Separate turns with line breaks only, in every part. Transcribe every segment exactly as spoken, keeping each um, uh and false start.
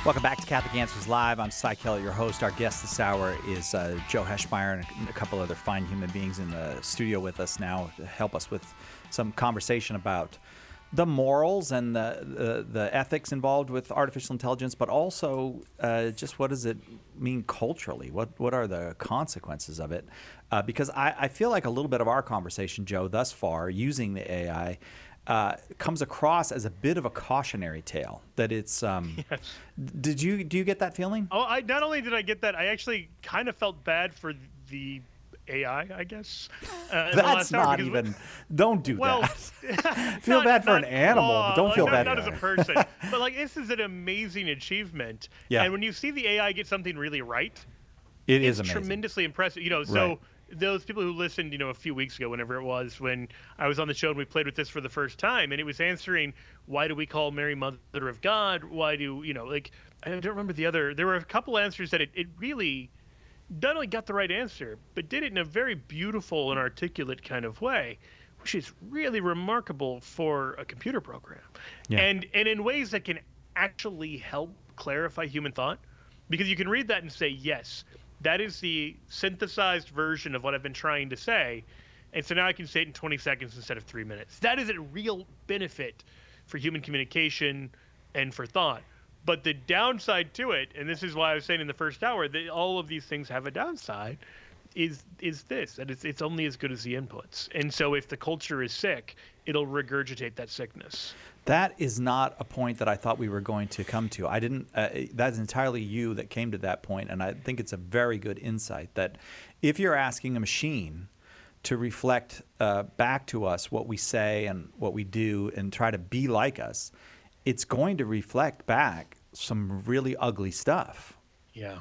Welcome back to Catholic Answers Live. I'm Cy Kelly, your host. Our guest this hour is uh, Joe Heschmeyer and a couple other fine human beings in the studio with us now to help us with some conversation about the morals and the the, the ethics involved with artificial intelligence, but also uh, just what does it mean culturally? What what are the consequences of it? Uh, because I, I feel like a little bit of our conversation, Joe, thus far, using the A I, Uh, comes across as a bit of a cautionary tale. That it's. Um,
yes.
Did you do you get that feeling?
Oh, I not only did I get that, I actually kind of felt bad for the A I, I guess. Uh,
That's not even. We, don't do
well,
that. Feel
not,
bad for
not,
an animal,
uh,
but don't
like,
feel
not,
bad.
Not as a person, but like this is an amazing achievement.
Yeah.
And when you see the A I get something really right,
it
it's
is amazing.
Tremendously impressive. You know, so.
Right.
Those people who listened, you know, a few weeks ago, whenever it was, when I was on the show and we played with this for the first time, and it was answering, why do we call Mary Mother of God? Why do, you know, like, I don't remember the other, there were a couple answers that it, it really not only got the right answer, but did it in a very beautiful and articulate kind of way, which is really remarkable for a computer program.
Yeah.
And, and in ways that can actually help clarify human thought, because you can read that and say, yes, that is the synthesized version of what I've been trying to say. And so now I can say it in twenty seconds instead of three minutes. That is a real benefit for human communication and for thought. But the downside to it, and this is why I was saying in the first hour, that all of these things have a downside, is is this, that it's, it's only as good as the inputs. And so if the culture is sick, it'll regurgitate that sickness.
That is not a point that I thought we were going to come to. I didn't. Uh, that's entirely you that came to that point, and I think it's a very good insight that if you're asking a machine to reflect uh, back to us what we say and what we do and try to be like us, it's going to reflect back some really ugly stuff.
Yeah.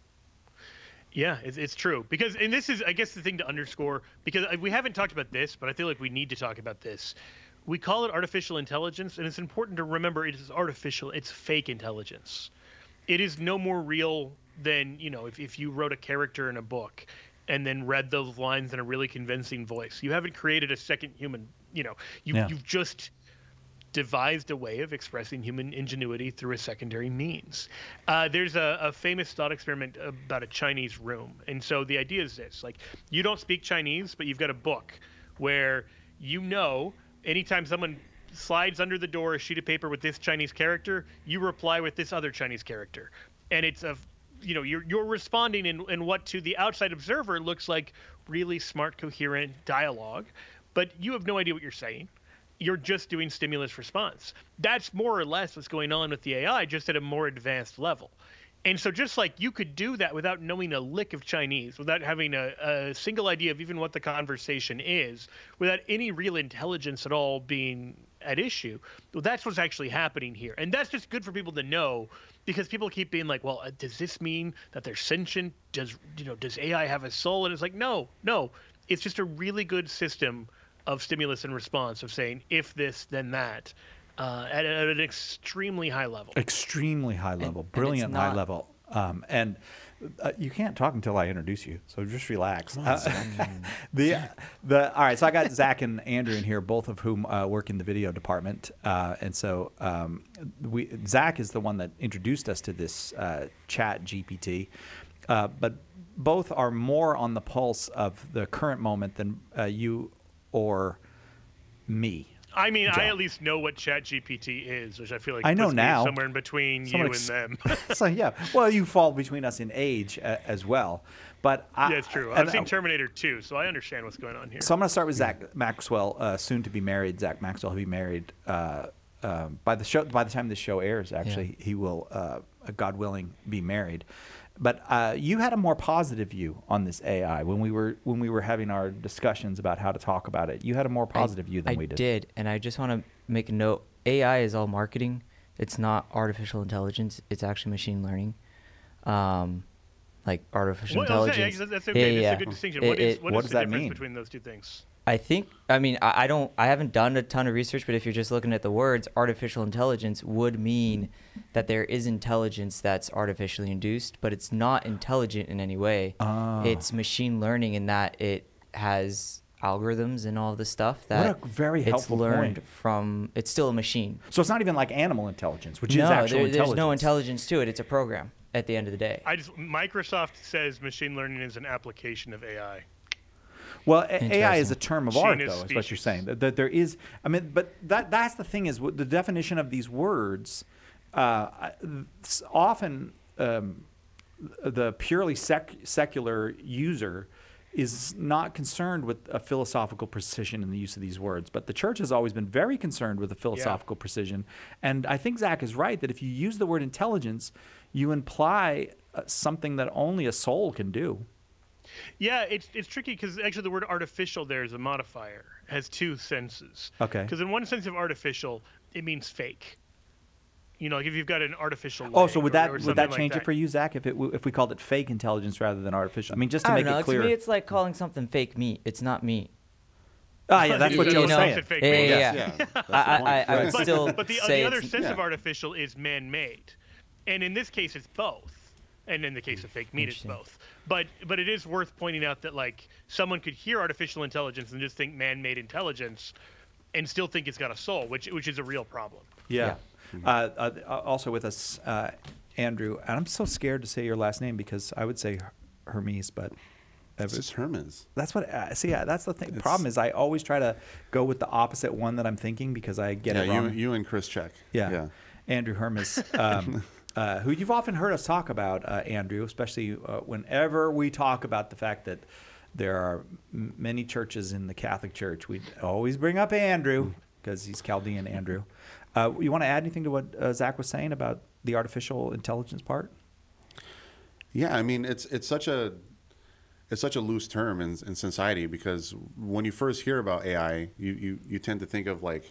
Yeah, it's, it's true. Because, and this is, I guess, the thing to underscore, because we haven't talked about this, but I feel like we need to talk about this. We call it artificial intelligence, and it's important to remember it is artificial. It's fake intelligence. It is no more real than, you know, if, if you wrote a character in a book and then read those lines in a really convincing voice. You haven't created a second human, you know, you,
yeah.
you've just devised a way of expressing human ingenuity through a secondary means. Uh, there's a, a famous thought experiment about a Chinese room. And so the idea is this, like, you don't speak Chinese, but you've got a book where you know anytime someone slides under the door a sheet of paper with this Chinese character, you reply with this other Chinese character. And it's a, you know, you're you're responding in, in what to the outside observer looks like really smart, coherent dialogue, but you have no idea what you're saying. You're just doing stimulus response. That's more or less what's going on with the A I, just at a more advanced level. And so just like you could do that without knowing a lick of Chinese, without having a, a single idea of even what the conversation is, without any real intelligence at all being at issue, well, that's what's actually happening here. And that's just good for people to know, because people keep being like, well, uh, does this mean that they're sentient? Does, you know, does A I have a soul? And it's like, no, no. It's just a really good system of stimulus and response, of saying, if this, then that. Uh, at, at an extremely high level.
Extremely high level,
and,
brilliant
and not,
high level. Um, and uh, you can't talk until I introduce you, so just relax.
On,
uh, the the all right. So I got Zach and Andrew in here, both of whom uh, work in the video department, uh, and so um, we Zach is the one that introduced us to this uh, Chat G P T, uh, but both are more on the pulse of the current moment than uh, you or me.
I mean,
John.
I at least know what Chat G P T is, which I feel like
I know
puts me
now.
somewhere in between
Someone
you
ex-
and them.
So yeah, well, you fall between us in age uh, as well, but I,
Yeah, it's true.
and,
I've seen
uh,
Terminator two, so I understand what's going on here.
So I'm going to start with Zach Maxwell, uh, soon to be married. Zach Maxwell will be married uh, um, by the show. By the time this show airs, actually,
Yeah.
he will, uh, God willing, be married. But uh, you had a more positive view on this A I when we were when we were having our discussions about how to talk about it. You had a more positive
I,
view than
I
we did.
did, and I just want to make a note. A I is all marketing. It's not artificial intelligence. It's actually machine learning. Um, like artificial
Well, okay,
intelligence.
yeah, that's okay.
Yeah,
That's
yeah.
a good distinction.
It-
what is,
it-
what
what
is
does
the
that
difference
mean?
between those two things?
I think, I mean, I, I don't, I haven't done a ton of research, but if you're just looking at the words, artificial intelligence would mean that there is intelligence that's artificially induced, but it's not intelligent in any way.
Ah.
It's machine learning in that it has algorithms and all the stuff that
What a very
it's
helpful
learned
point.
from. It's still a machine.
So it's not even like animal intelligence, which
no,
is actual
there,
intelligence.
there's no intelligence to it. It's a program at the end of the day.
I just Microsoft says machine learning is an application of A I.
Well, A I is a
Interesting.
term of
Genus
art, though, is what you're
species.
saying. That, that there is, I mean, but that that's the thing is what the definition of these words. Uh, s- often, um, the purely sec- secular user is not concerned with a philosophical precision in the use of these words, but the church has always been very concerned with a philosophical precision. And I think Zach is right that if you use the word intelligence, you imply uh, something that only a soul can do.
Yeah, it's it's tricky because actually the word artificial there is a modifier, has two senses.
Okay.
Because in one sense of artificial, it means fake. You know, like if you've got an artificial.
Oh,
leg
so would
or-
that
or
would
something
that
like
change
that.
it for you, Zach? If it w- if we called it fake intelligence rather than artificial? I mean, just to
I
make
don't know.
it clear.
To me, it's like calling something fake meat. It's not meat.
Ah, yeah, that's what
You
Joe's
know,
saying.
fake
Yeah,
meat.
yeah,
Yes,
yeah.
yeah, that's the
I, I,
point.
I, I would
But,
still
but the,
say
the other
it's,
sense
yeah.
of artificial is man-made, and in this case, it's both. And in the case of fake meat, it's
Interesting.
both. But but it is worth pointing out that like someone could hear artificial intelligence and just think man-made intelligence, and still think it's got a soul, which which is a real problem.
Yeah. Uh, uh, also with us, uh, Andrew, and I'm so scared to say your last name because I would say Hermes, but
It's just Hermes.
that's what. Uh, see, yeah, that's the thing.
It's-
Problem is, I always try to go with the opposite one that I'm thinking because I get
yeah,
it wrong.
you, you and Chris Check.
Yeah.
yeah.
Andrew Hermes, um, uh, who you've often heard us talk about, uh, Andrew, especially uh, whenever we talk about the fact that there are m- many churches in the Catholic Church. We always bring up Andrew because he's Chaldean Andrew. Uh, you want to add anything to what uh, Zach was saying about the artificial intelligence part?
Yeah, I mean it's it's such a it's such a loose term in, in society because when you first hear about A I, you, you, you tend to think of like,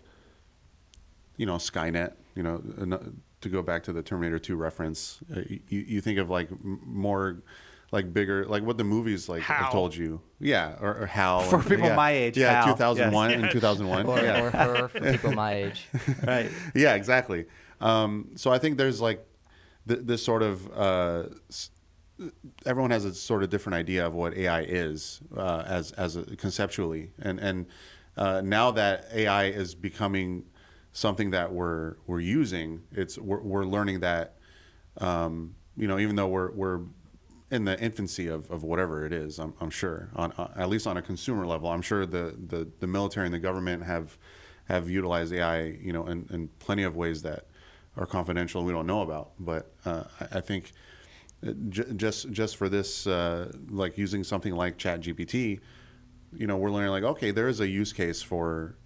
you know, Skynet. You know, an- to go back to the Terminator two reference, uh, you, you think of like m- more like bigger, like what the movies like
HAL.
have told you. Yeah, or, or HAL.
For
and-
people
yeah.
my age,
Yeah,
HAL,
two thousand one
yes.
and two thousand one.
or,
yeah.
or her for people my age.
Right.
Yeah, exactly. Um, so I think there's like th- this sort of uh, s- everyone has a sort of different idea of what A I is uh, as as a, conceptually, and and uh, now that A I is becoming something that we're we're using, it's we're, we're learning that um, you know even though we're we're in the infancy of, of whatever it is, I'm, I'm sure on uh, at least on a consumer level, I'm sure the, the, the military and the government have have utilized A I, you know, in, in plenty of ways that are confidential and we don't know about. But uh, I, I think j- just just for this, uh, like using something like ChatGPT, you know, we're learning like, okay, there is a use case for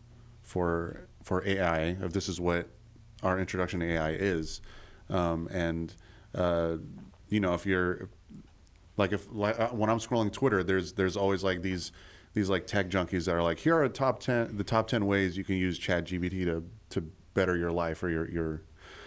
for for A I. If this is what our introduction to A I is, um, and uh, you know, if you're like if like uh, when I'm scrolling Twitter, there's there's always like these these like tech junkies that are like, here are top ten the top ten ways you can use ChatGPT to to better your life or your your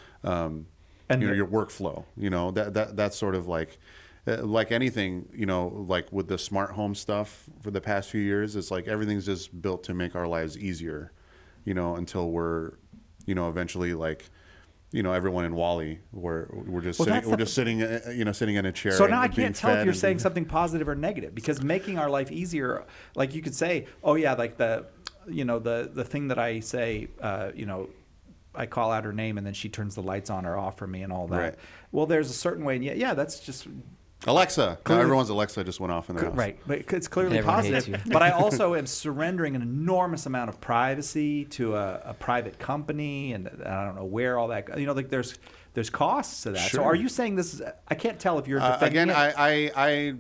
um,
And
you know
the-
your workflow. You know that that that's sort of like uh, like anything. You know, like with the smart home stuff for the past few years, it's like everything's just built to make our lives easier. You know, until we're you know eventually like. You know, everyone in Wall-E, we're we're just
Well,
sitting,
that's
we're
the-
just sitting, uh, you know, sitting in a chair.
So
and
now I
being
can't tell if
fed
you're
and
saying
being-
something positive or negative because making our life easier, like you could say, oh yeah, like the, you know, the the thing that I say, uh, you know, I call out her name and then she turns the lights on or off for me and all that.
Right.
Well, there's a certain way, and yeah, yeah, that's just
Alexa. Now
Clearly-
everyone's Alexa just went off in their house.
right, but it's clearly
Everyone hates
positive.
you.
But I also am surrendering an enormous amount of privacy to a, a private company, and I don't know where all that. You know, like there's there's costs to that. So
Sure.
are you saying this is? I can't tell if you're
Uh,
defending
again,
it.
I, I, I,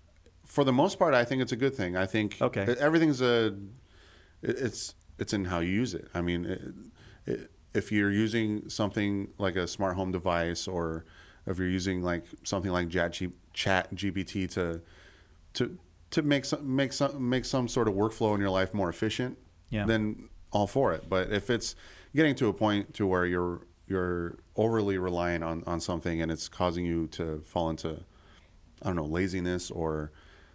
for the most part, I think it's a good thing. I think
Okay.
e- everything's a, it- it's it's in how you use it. I mean, it, it, if you're using something like a smart home device, or if you're using like something like Chat G- Chat G P T to to to make some make some make some sort of workflow in your life more efficient,
Yeah.
then all for it. But if it's getting to a point to where you're you're overly reliant on, on something and it's causing you to fall into, I don't know, laziness or,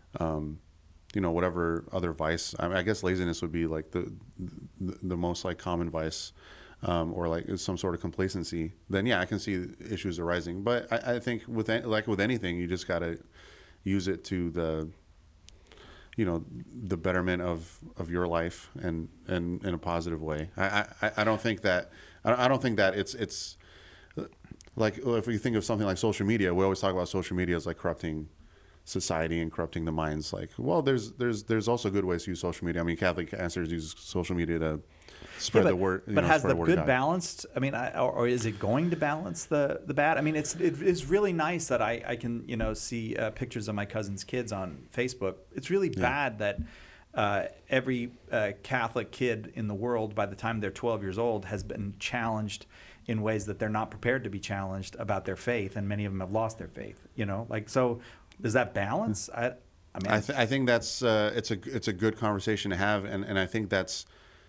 um, you know, whatever other vice. I, mean, I guess laziness would be like the the, the most like common vice, um, or like some sort of complacency. Then yeah, I can see issues arising. But I, I think with an- like with anything, you just gotta use it to the, you know, the betterment of, of your life and, and in a positive way. I, I, I don't think that I don't think that it's it's like if we think of something like social media, we always talk about social media as like corrupting society and corrupting the minds. Like, well, there's there's there's also good ways to use social media. I mean, Catholic Answers use social media to spread
yeah, but,
the word.
But
know,
has
spread
the
word
good balanced? I mean, I, or, or is it going to balance the the bad? I mean, it's it is really nice that I I can you know see uh, pictures of my cousin's kids on Facebook. It's really
Yeah.
bad that. Uh, every uh, Catholic kid in the world, by the time they're twelve years old, has been challenged in ways that they're not prepared to be challenged about their faith, and many of them have lost their faith. You know, like so. Does that balance? I, I mean,
I, th- I think that's uh, it's a it's a good conversation to have, and, and I think that's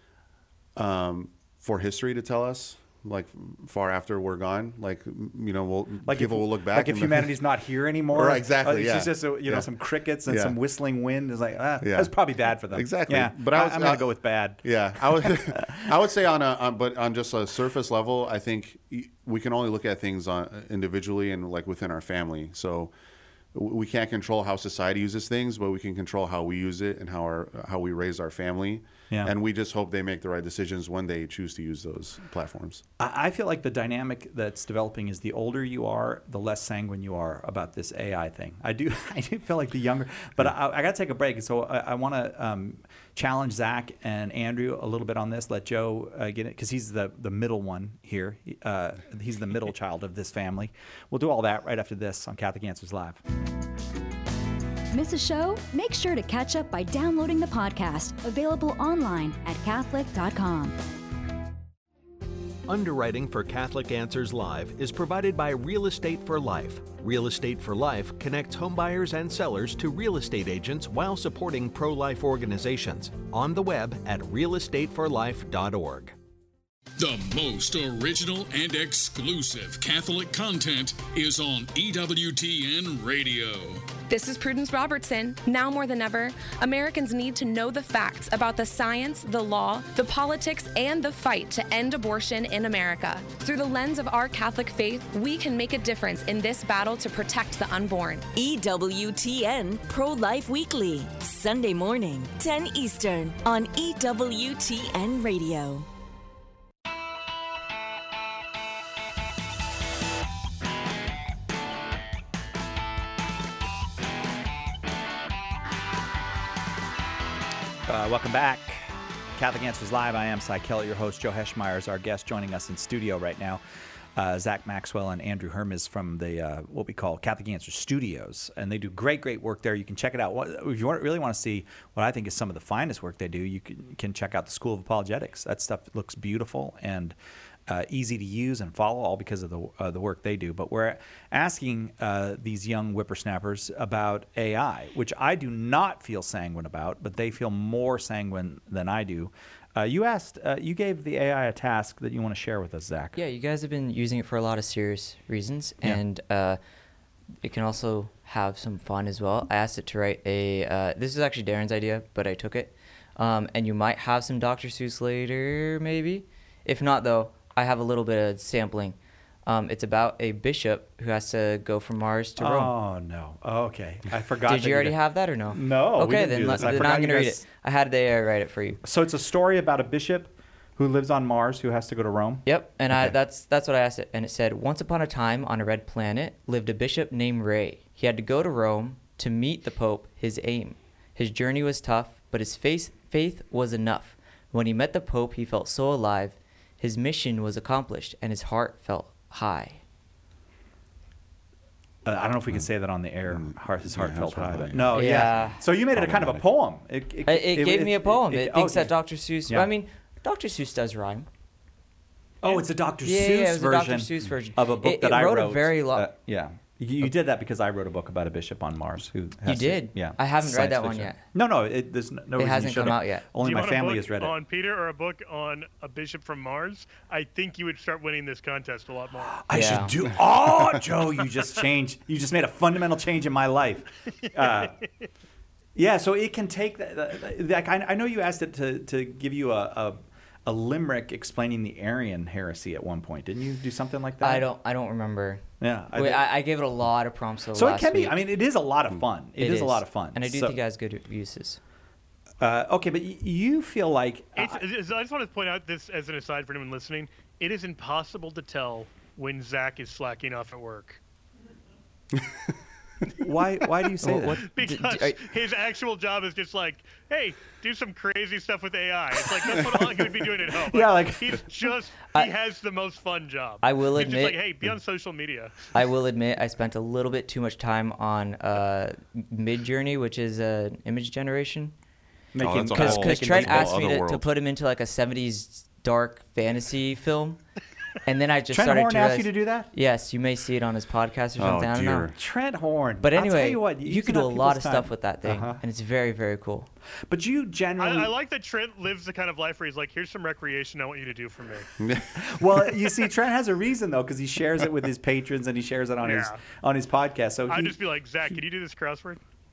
um, for history to tell us. Like far after we're gone, like you know, we'll
like
people
if,
will look back.
Like if
and
humanity's not here anymore,
Right, exactly,
uh, It's
yeah.
just uh, you know
Yeah.
some crickets and
Yeah.
some whistling wind. Is like ah,
Yeah.
that's probably bad for them.
Exactly.
Yeah,
But
but
I
I
was-
I'm gonna
I-
go with bad.
Yeah, I would, I would say on a, on, but on just a surface level, I think y- we can only look at things on individually and like within our family. So w- we can't control how society uses things, but we can control how we use it and how our how we raise our family.
Yeah.
And we just hope they make the right decisions when they choose to use those platforms.
I I feel like the dynamic that's developing is the older you are, the less sanguine you are about this A I thing. I do, I do feel like the younger, but I, I got to take a break. So I, I want to um, challenge Zach and Andrew a little bit on this. Let Joe uh, get it because he's the the middle one here. He, uh, he's the middle child of this family. We'll do all that right after this on Catholic Answers Live.
Miss a show? Make sure to catch up by downloading the podcast, available online at Catholic dot com.
Underwriting for Catholic Answers Live is provided by Real Estate for Life. Real Estate for Life connects homebuyers and sellers to real estate agents while supporting pro-life organizations. On the web at real estate for life dot org.
The most original and exclusive Catholic content is on E W T N Radio.
This is Prudence Robertson. Now more than ever, Americans need to know the facts about the science, the law, the politics, and the fight to end abortion in America. Through the lens of our Catholic faith, we can make a difference in this battle to protect the unborn.
E W T N Pro-Life Weekly, Sunday morning, ten Eastern, on E W T N Radio.
Uh, welcome back. Catholic Answers Live. I am Cy Kellett, your host. Joe Heschmeyer is our guest joining us in studio right now. Uh, Zach Maxwell and Andrew Hermes from the uh, what we call Catholic Answers Studios, and they do great, great work there. You can check it out. What, if you want, really want to see what I think is some of the finest work they do, you can, can check out the School of Apologetics. That stuff looks beautiful and uh, easy to use and follow, all because of the uh, the work they do. But we're asking uh, these young whippersnappers about A I, which I do not feel sanguine about, but they feel more sanguine than I do. Uh, you asked, uh, you gave the A I a task that you want to share with us, Zach.
Yeah, you guys have been using it for a lot of serious reasons,
Yeah.
and uh, it can also have some fun as well. I asked it to write a, uh, this is actually Darren's idea, but I took it. Um, and you might have some Doctor Seuss later, maybe. If not, though, I have a little bit of sampling. Um, it's about a bishop who has to go from Mars to Rome.
Oh, no. Oh, okay. I forgot.
Did
that
you already
did-
have that or no?
No, we
Okay,
didn't
then,
do
let-
this. I
then
forgot
I'm
you
going to read
guys-
it. I had the uh, write it for you.
So it's a story about a bishop who lives on Mars who has to go to Rome?
Yep, and I,
Okay.
that's that's what I asked it. And it said, once upon a time on a red planet lived a bishop named Ray. He had to go to Rome to meet the Pope, his aim. His journey was tough, but his faith, faith was enough. When he met the Pope, he felt so alive. His mission was accomplished, and his heart felt high.
Uh, I don't know if we can say that on the air. Heart, his heart
Yeah,
felt
that's
high.
right,
But
yeah.
no, yeah.
Yeah.
So you made it a kind of a poem. It,
It, it gave me a poem. It, thinks
oh,
that Doctor Seuss.
Yeah.
I mean, Doctor Seuss does rhyme.
Oh, it's a Doctor
Yeah,
Seuss
yeah, it was a
version,
Doctor Seuss version.
of a book
It-
that
it
I
wrote
wrote.
a very lo-
uh, yeah. You, you did that because I wrote a book about a bishop on Mars who.
You
has to-
did?
yeah.
I haven't read
Science
that one
fiction.
yet.
No, no. It, there's no
It
reason you
hasn't come
shouldn't.
out yet.
Only
Do you
my
want a
family
book
has read it.
on Peter or a book on a bishop from Mars? I think you would start winning this contest a lot more.
I
Yeah.
should do. Oh, Joe, you just changed. You just made a fundamental change in my life. Uh, yeah, so it can take that. Like I, I know you asked it to, to give you a, a a limerick explaining the Arian heresy at one point. Didn't you do something like that?
I don't. I don't remember.
Yeah, I,
Wait, I, I gave it a lot of prompts.
So
last
it can be.
week.
I mean, it is a lot of fun. It,
It
is,
is
a lot of fun,
and I do
so,
think it has good uses.
Uh, okay, but y- you feel like
It's,
uh,
it's- I just want to point out this as an aside for anyone listening. It is impossible to tell when Zach is slacking off at work
why? Why do you say
Well,
that?
what-
because
d- d-
his actual job is just like, hey, do some crazy stuff with A I. It's like that's what I'm going to be doing at home.
Yeah, like-
he's just
I-
he has the most fun job.
I will
he's
admit-
just like, hey, be on social media.
I will admit I spent a little bit too much time on uh, Midjourney, which is uh, image generation.
Making
that's a
Because
whole-
because
making
Trent
people
asked me
other
to, to
world.
put him into like a seventies dark fantasy film, and then I just
Trent
started
Horn
to
asked
realize,
you to do that?
Yes, you may see it on his podcast or
Oh,
something. I don't know.
dear.
Trent Horn.
But
I'll tell
anyway,
you, what,
you
using
can do a
up
lot of
people's
stuff
time.
with that thing,
Uh-huh.
and it's very, very cool.
But you
I,
generally,
I like that Trent lives the kind of life where he's like, here's some recreation I want you to do for me.
well, you see, Trent has a reason though, because he shares it with his patrons and he shares it on his
Yeah.
on his podcast. So
I'd
he,
just be like, Zach, can you do this crossword?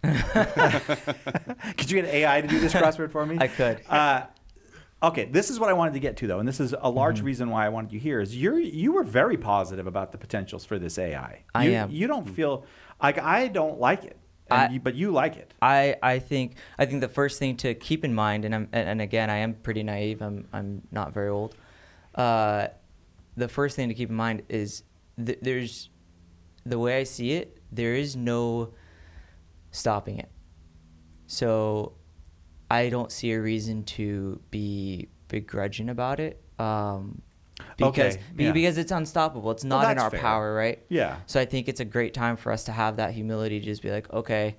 could you get A I to do this crossword for me?
I could.
Uh, okay, this is what I wanted to get to though, and this is a large
Mm-hmm.
reason why I wanted you here. Is you're you were very positive about the potentials for this A I.
I
you,
am.
You don't feel like I don't like it, and
I-
you, but you like it.
I, I think I think the first thing to keep in mind, and I'm and, and again I am pretty naive. I'm I'm not very old. Uh, the first thing to keep in mind is th- there's the way I see it. There is no stopping it. So I don't see a reason to be begrudging about it. Um, because
Okay,
be-
yeah.
because it's unstoppable. It's
Well,
not in
that's
our
fair.
power, right?
Yeah.
So I think it's a great time for us to have that humility to just be like, okay,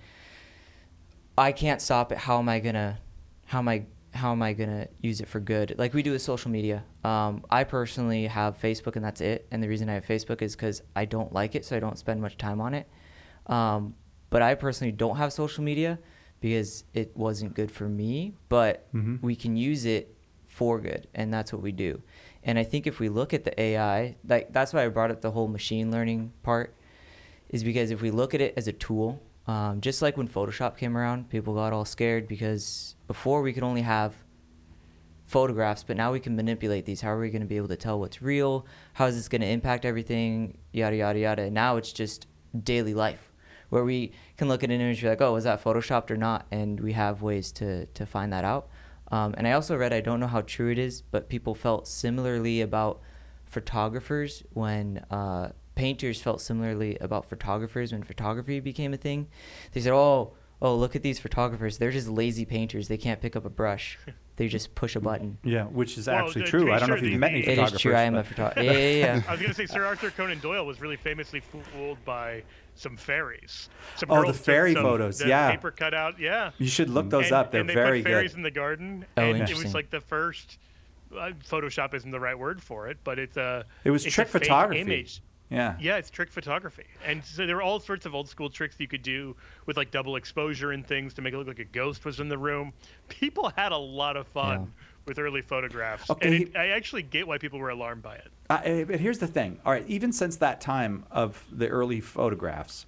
I can't stop it. How am I gonna, how am I, how am I gonna use it for good? Like we do with social media. Um, I personally have Facebook and that's it. And the reason I have Facebook is because I don't like it, so I don't spend much time on it. Um, but I personally don't have social media because it wasn't good for me. But
Mhm.
we can use it for good, and that's what we do. And I think if we look at the A I, like that's why I brought up the whole machine learning part, is because if we look at it as a tool, um, just like when Photoshop came around, people got all scared because before we could only have photographs, but now we can manipulate these. How are we going to be able to tell what's real? How is this going to impact everything? Yada, yada, yada. And now it's just daily life where we can look at an image and be like, oh, was that Photoshopped or not? And we have ways to, to find that out. Um, and I also read, I don't know how true it is, but people felt similarly about photographers when uh, painters felt similarly about photographers when photography became a thing. They said, oh, oh, look at these photographers. They're just lazy painters. They can't pick up a brush. They just push a button.
Yeah, which is
Well,
actually
uh, to
true.
be
I don't know
sure,
if you've
the-
met any
the-
It
photographers.
is true. I am a
but-
photographer. Yeah, yeah, yeah.
I was going to say Sir Arthur Conan Doyle was really famously fooled by some fairies. Some
Oh, the
girls took
fairy
some-
photos,
the
yeah.
Paper cutout, yeah.
You should look those
and,
up. They're
and they
very
put fairies
good.
in the garden,
Oh,
and it
interesting.
was like the first. Uh, Photoshop isn't the right word for it, but it's a.
It was
it's
trick
a fake
photography.
Image.
Yeah.
Yeah, it's trick photography, and so there were all sorts of old school tricks you could do with like double exposure and things to make it look like a ghost was in the room. People had a lot of fun
Yeah.
with early photographs,
Okay,
and
he-
it, I actually get why people were alarmed by it.
Uh, but here's the thing. All right, even since that time of the early photographs,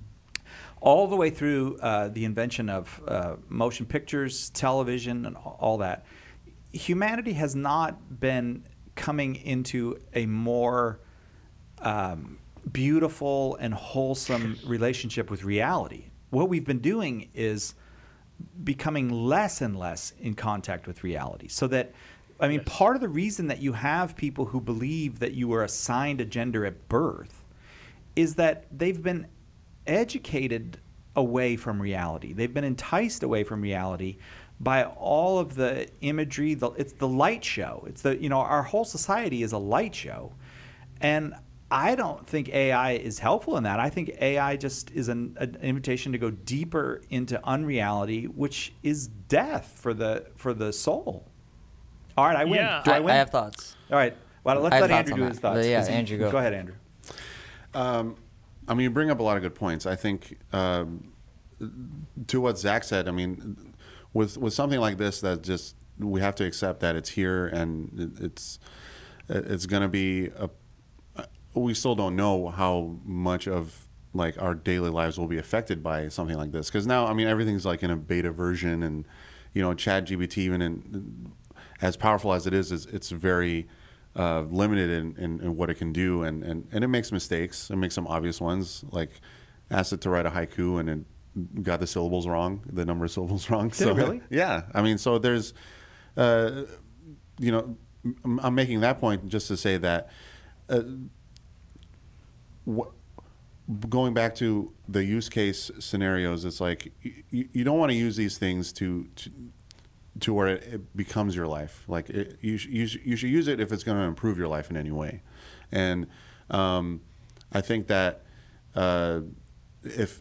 all the way through uh, the invention of uh, motion pictures, television, and all that, humanity has not been coming into a more um, beautiful and wholesome relationship with reality. What we've been doing is becoming less and less in contact with reality. So that, I mean, part of the reason that you have people who believe that you were assigned a gender at birth is that they've been educated away from reality. They've been enticed away from reality by all of the imagery. The, it's the light show. It's the, you know, our whole society is a light show. And I don't think A I is helpful in that. I think A I just is an, an invitation to go deeper into unreality, which is death for the for the soul. All right, I win.
Yeah.
Do I
I,
win?
I have thoughts.
All right. Well, let's
I have
let
thoughts
Andrew
on
do
that.
his thoughts.
But yeah,
'cause he-
Andrew, go.
Go ahead, Andrew.
Um, I mean, you bring up a lot of good points. I think um, to what Zach said, I mean, with with something like this, that just we have to accept that it's here and it, it's it's going to be a. We still don't know how much of like our daily lives will be affected by something like this, because now, I mean, everything's like in a beta version, and you know, Chat G P T even in, as powerful as it is, is it's very uh, limited in, in, in what it can do, and, and, and it makes mistakes. It makes some obvious ones, like asked it to write a haiku and it got the syllables wrong, the number of syllables wrong.
Did
so,
it really?
Yeah. I mean, so there's, uh, you know, I'm making that point just to say that uh, wh- going back to the use case scenarios, it's like you, you don't want to use these things to, to to where it, it becomes your life. Like it, you, sh- you, sh- you should use it if it's going to improve your life in any way. And um, I think that uh, if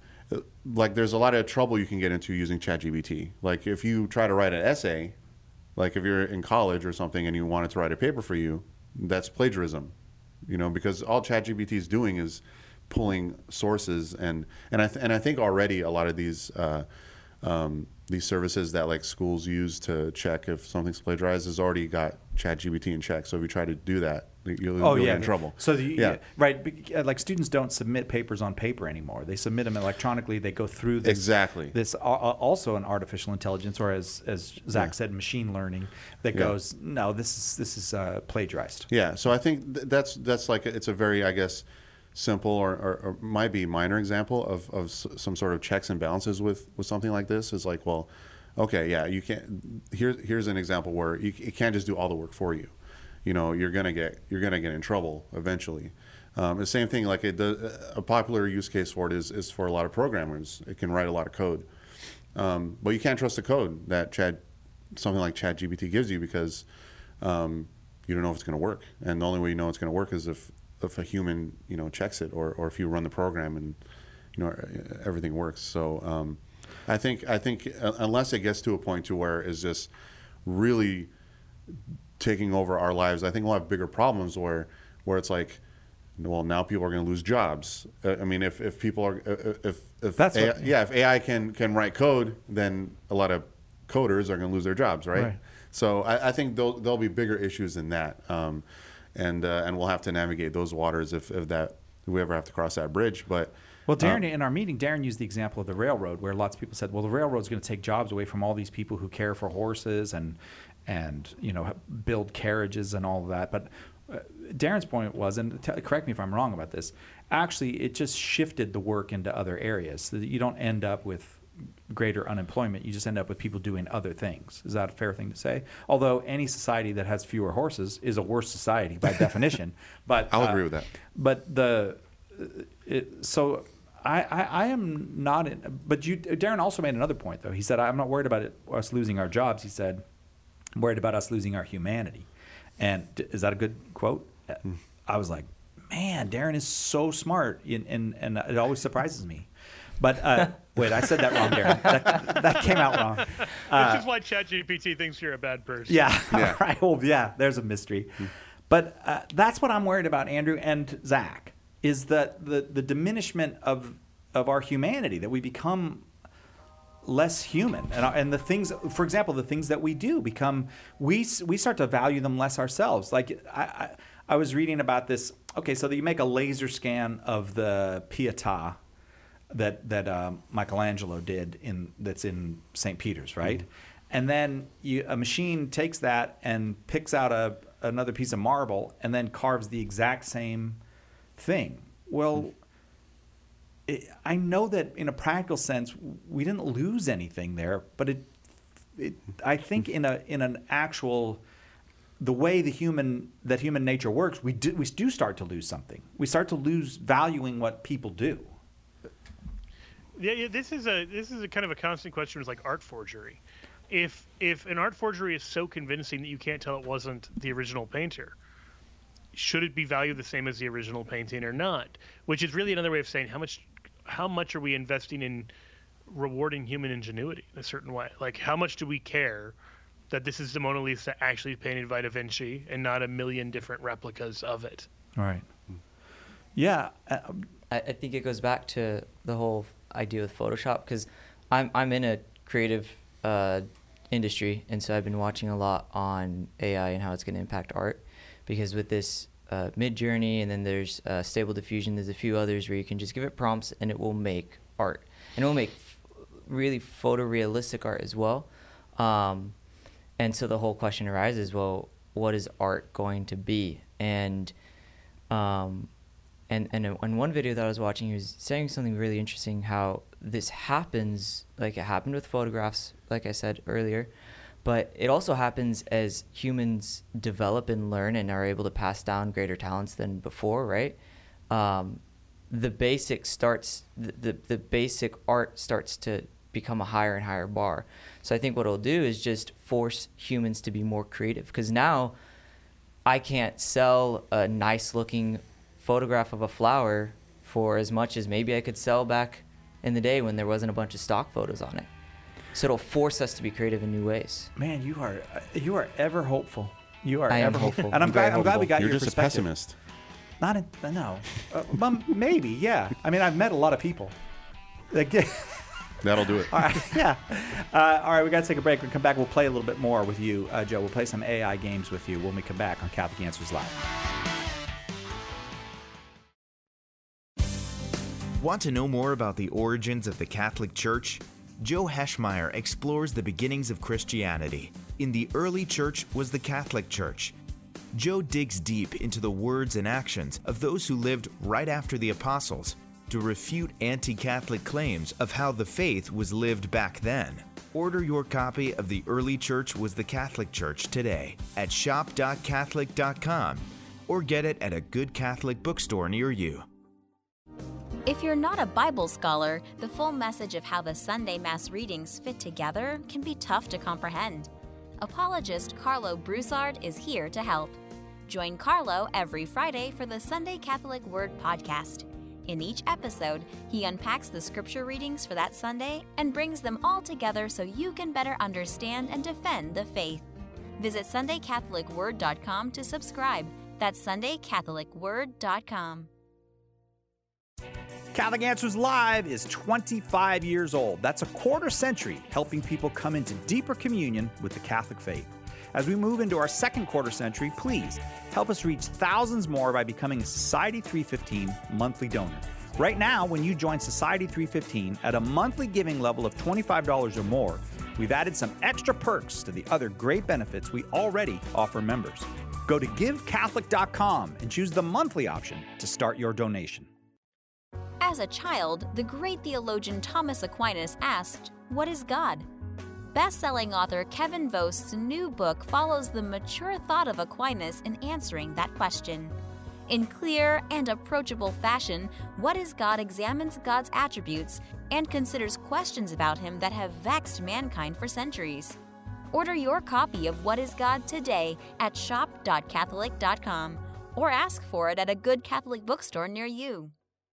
like there's a lot of trouble you can get into using ChatGPT. Like if you try to write an essay, like if you're in college or something and you wanted to write a paper for you, that's plagiarism, you know, because all ChatGPT is doing is pulling sources, and and I th- and I think already a lot of these uh, um, these services that like schools use to check if something's plagiarized has already got ChatGPT in check. So if you try to do that, you'll,
oh,
you'll
yeah.
get in trouble.
So the,
yeah.
right, like students don't submit papers on paper anymore. They submit them electronically. They go through this,
exactly
this uh, also an artificial intelligence, or as as Zach yeah. said, machine learning that yeah. goes, no, this is this is uh, plagiarized.
Yeah. So I think th- that's that's like it's a very, I guess, simple or, or, or might be minor example of, of s- some sort of checks and balances with, with something like this is like, well, okay, yeah, you can't. Here, here's an example where you, it can't just do all the work for you. You know, you're gonna get you're gonna get in trouble eventually. Um, the same thing, like it does, a popular use case for it is is for a lot of programmers. It can write a lot of code, um, but you can't trust the code that Chad, something like ChatGPT gives you because um, you don't know if it's gonna work. And the only way you know it's gonna work is if if a human, you know, checks it, or, or if you run the program and, you know, everything works. So um, I think I think unless it gets to a point to where it's just really taking over our lives, I think we'll have bigger problems where where it's like, well, now people are going to lose jobs. Uh, I mean, if, if people are if if
That's
A I,
what,
yeah, if A I can can write code, then a lot of coders are going to lose their jobs, right?
Right.
So I, I think there'll, there'll be bigger issues than that. Um, And uh, and we'll have to navigate those waters if, if that if we ever have to cross that bridge. But
well, Darren,
um,
in our meeting, Darren used the example of the railroad, where lots of people said, "Well, the railroad's going to take jobs away from all these people who care for horses and and you know build carriages and all of that." But uh, Darren's point was, and t- correct me if I'm wrong about this, actually it just shifted the work into other areas, so that you don't end up with greater unemployment. You just end up with people doing other things. Is that a fair thing to say? Although any society that has fewer horses is a worse society by definition. But
I'll
uh,
agree with that.
But the it, so I, I, I am not in, but you Darren also made another point though. He said, I'm not worried about it, us losing our jobs. He said, I'm worried about us losing our humanity. And is that a good quote? Mm. I was like, man, Darren is so smart, and and, and it always surprises me. But uh, wait, I said that wrong, Darren. That, that came out wrong. Uh,
This is why ChatGPT thinks you're a bad person.
Yeah,
Yeah.
right. Well, yeah, there's a mystery. But uh, that's what I'm worried about, Andrew and Zach, is that the, the diminishment of of our humanity, that we become less human. And, and the things, for example, the things that we do become, we we start to value them less ourselves. Like I, I, I was reading about this. Okay, so that you make a laser scan of the Pietà that that um, Michelangelo did in that's in Saint Peter's, right? Mm-hmm. And then you, a machine takes that and picks out a another piece of marble and then carves the exact same thing. Well, mm-hmm. it, I know that in a practical sense we didn't lose anything there, but it, it I think in a in an actual the way the human that human nature works, we do we do start to lose something. We start to lose valuing what people do.
Yeah, yeah, this is a this is a kind of a constant question. It's like art forgery. If if an art forgery is so convincing that you can't tell it wasn't the original painter, should it be valued the same as the original painting or not? Which is really another way of saying how much how much are we investing in rewarding human ingenuity in a certain way? Like how much do we care that this is the Mona Lisa actually painted by Da Vinci and not a million different replicas of it?
All right. Yeah. Uh,
I, I think it goes back to the whole idea with Photoshop, because I'm I'm in a creative uh, industry, and so I've been watching a lot on A I and how it's going to impact art. Because with this uh, Midjourney, and then there's uh, Stable Diffusion, there's a few others where you can just give it prompts and it will make art, and it will make f- really photorealistic art as well. Um, and so the whole question arises, well, what is art going to be? And um, and and in one video that I was watching, he was saying something really interesting, how this happens, like it happened with photographs, like I said earlier, but it also happens as humans develop and learn and are able to pass down greater talents than before, right? Um, the basic starts, the, the, the basic art starts to become a higher and higher bar. So I think what it'll do is just force humans to be more creative, because now I can't sell a nice looking photograph of a flower for as much as maybe I could sell back in the day when there wasn't a bunch of stock photos on it. So it'll force us to be creative in new ways.
Man, you are you are ever hopeful. You are
I am
ever
hopeful.
And I'm,
I'm
glad,
very
I'm glad we got
You're
your
just a
perspective.
pessimist.
Not in, no, uh, um, maybe, yeah. I mean, I've met a lot of people. Like,
That'll do it.
all right, yeah. Uh, all right, we got to take a break. We'll come back. We'll play a little bit more with you, uh, Joe. We'll play some A I games with you when we come back on Catholic Answers Live.
Want to know more about the origins of the Catholic Church? Joe Heschmeyer explores the beginnings of Christianity. In the early church was the Catholic Church. Joe digs deep into the words and actions of those who lived right after the apostles to refute anti-Catholic claims of how the faith was lived back then. Order your copy of The Early Church Was the Catholic Church today at shop dot catholic dot com or get it at a good Catholic bookstore near you.
If you're not a Bible scholar, the full message of how the Sunday Mass readings fit together can be tough to comprehend. Apologist Carlo Broussard is here to help. Join Carlo every Friday for the Sunday Catholic Word podcast. In each episode, he unpacks the scripture readings for that Sunday and brings them all together so you can better understand and defend the faith. Visit sunday catholic word dot com to subscribe. That's sunday catholic word dot com.
Catholic Answers Live is twenty-five years old. That's a quarter century helping people come into deeper communion with the Catholic faith. As we move into our second quarter century, please help us reach thousands more by becoming a Society three fifteen monthly donor. Right now, when you join Society three fifteen at a monthly giving level of twenty-five dollars or more, we've added some extra perks to the other great benefits we already offer members. Go to give catholic dot com and choose the monthly option to start your donation.
As a child, the great theologian Thomas Aquinas asked, "What is God?" Best-selling author Kevin Vost's new book follows the mature thought of Aquinas in answering that question. In clear and approachable fashion, What is God examines God's attributes and considers questions about him that have vexed mankind for centuries. Order your copy of What is God today at shop dot catholic dot com or ask for it at a good Catholic bookstore near you.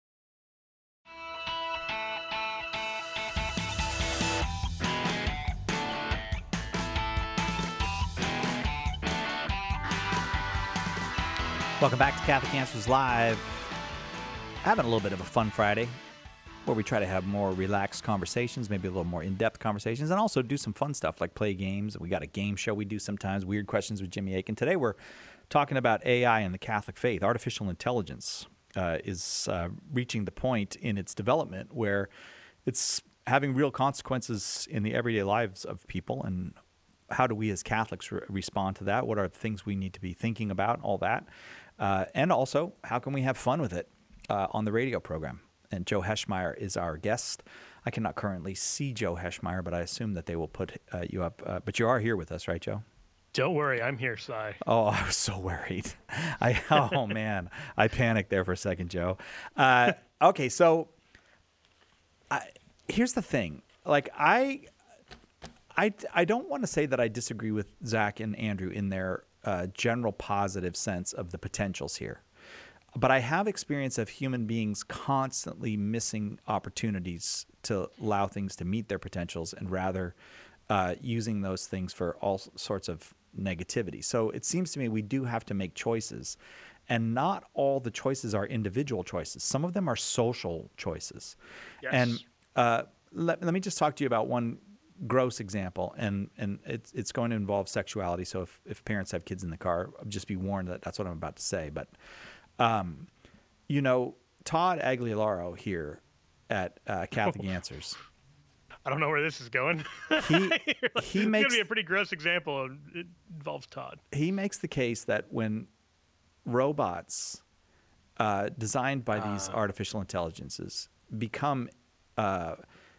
Welcome back to Catholic Answers Live. Having a little bit of a fun Friday where we try to have more relaxed conversations, maybe a little more in-depth conversations, and also do some fun stuff like play games. We got a game show we do sometimes, Weird Questions with Jimmy Akin. Today we're talking about A I and the Catholic faith. Artificial intelligence uh, is uh, reaching the point in its development where it's having real consequences in the everyday lives of people. And how do we as Catholics re- respond to that? What are the things we need to be thinking about, all that? Uh, and also, how can we have fun with it uh, on the radio program? And Joe Heschmeyer is our guest. I cannot currently see Joe Heschmeyer, but I assume that they will put uh, you up. Uh, but you are here with us, right, Joe?
Don't worry, I'm here, Cy.
Oh, I was so worried. I oh man, I panicked there for a second, Joe. Uh, okay, so I, here's the thing. Like I, I, I don't want to say that I disagree with Zach and Andrew in their uh, general positive sense of the potentials here. But I have experience of human beings constantly missing opportunities to allow things to meet their potentials and rather uh, using those things for all sorts of negativity. So it seems to me we do have to make choices. And not all the choices are individual choices. Some of them are social choices.
Yes.
And uh, let, let me just talk to you about one gross example, and and it's it's going to involve sexuality. So if, if parents have kids in the car, just be warned that that's what I'm about to say. But um, you know, Todd Aguilaro here at uh, Catholic Answers.
I don't know where this is going.
He
like,
he
it's
makes
gonna be a pretty gross example. And it involves Todd.
He makes the case that when robots uh, designed by these
Uh.
artificial intelligences become uh,